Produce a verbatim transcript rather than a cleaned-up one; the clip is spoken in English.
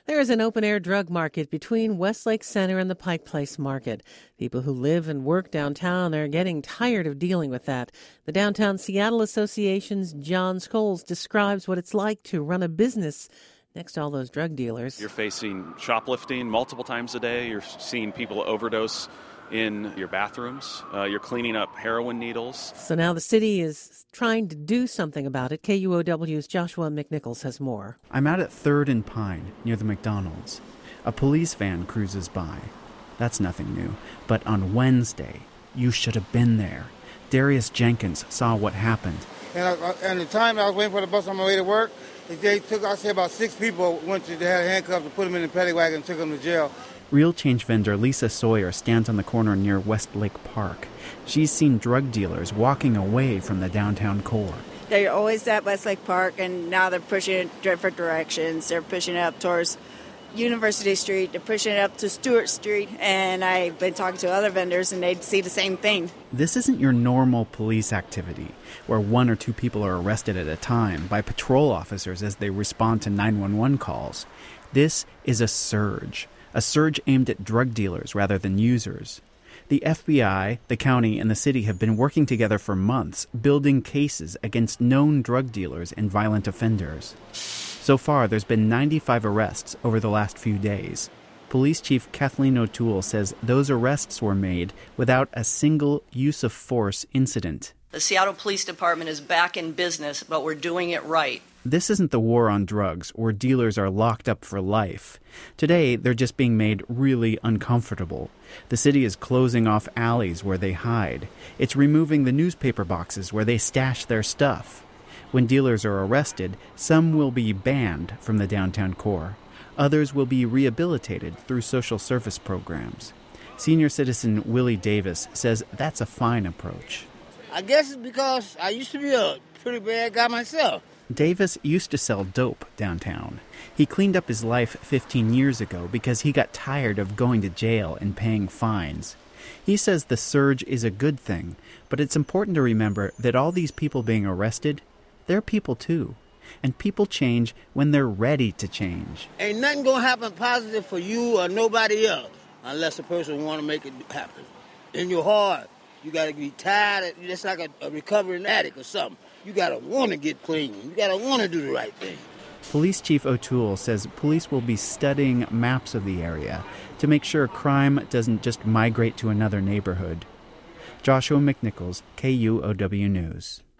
There is an open-air drug market between Westlake Center and the Pike Place Market. People who live and work downtown are getting tired of dealing with that. The Downtown Seattle Association's John Scholes describes what it's like to run a business next to all those drug dealers. You're facing shoplifting multiple times a day. You're seeing people overdose in your bathrooms. Uh, you're cleaning up heroin needles. So now the city is trying to do something about it. K U O W's Joshua McNichols has more. I'm out at third and Pine, near the McDonald's. A police van cruises by. That's nothing new. But on Wednesday, you should have been there. Darius Jenkins saw what happened. And, I, and the time I was waiting for the bus on my way to work, they took, I say about six people went to, they had handcuffs and put them in the paddy wagon and took them to jail. Real change vendor Lisa Sawyer stands on the corner near Westlake Park. She's seen drug dealers walking away from the downtown core. They're always at Westlake Park, and now they're pushing it different directions. They're pushing it up towards University Street. They're pushing it up to Stewart Street, and I've been talking to other vendors, and they see the same thing. This isn't your normal police activity, where one or two people are arrested at a time by patrol officers as they respond to nine one one calls. This is a surge. A surge aimed at drug dealers rather than users. The F B I, the county, and the city have been working together for months, building cases against known drug dealers and violent offenders. So far, there's been ninety-five arrests over the last few days. Police Chief Kathleen O'Toole says those arrests were made without a single use-of-force incident. The Seattle Police Department is back in business, but we're doing it right. This isn't the war on drugs, where dealers are locked up for life. Today, they're just being made really uncomfortable. The city is closing off alleys where they hide. It's removing the newspaper boxes where they stash their stuff. When dealers are arrested, some will be banned from the downtown core. Others will be rehabilitated through social service programs. Senior citizen Willie Davis says that's a fine approach. I guess it's because I used to be a pretty bad guy myself. Davis used to sell dope downtown. He cleaned up his life fifteen years ago because he got tired of going to jail and paying fines. He says the surge is a good thing, but it's important to remember that all these people being arrested, they're people too. And people change when they're ready to change. Ain't nothing gonna happen positive for you or nobody else unless a person want to make it happen. In your heart, you gotta be tired. It's like a, a recovering addict or something. You gotta want to get clean. You gotta want to do the right thing. Police Chief O'Toole says police will be studying maps of the area to make sure crime doesn't just migrate to another neighborhood. Joshua McNichols, K U O W News.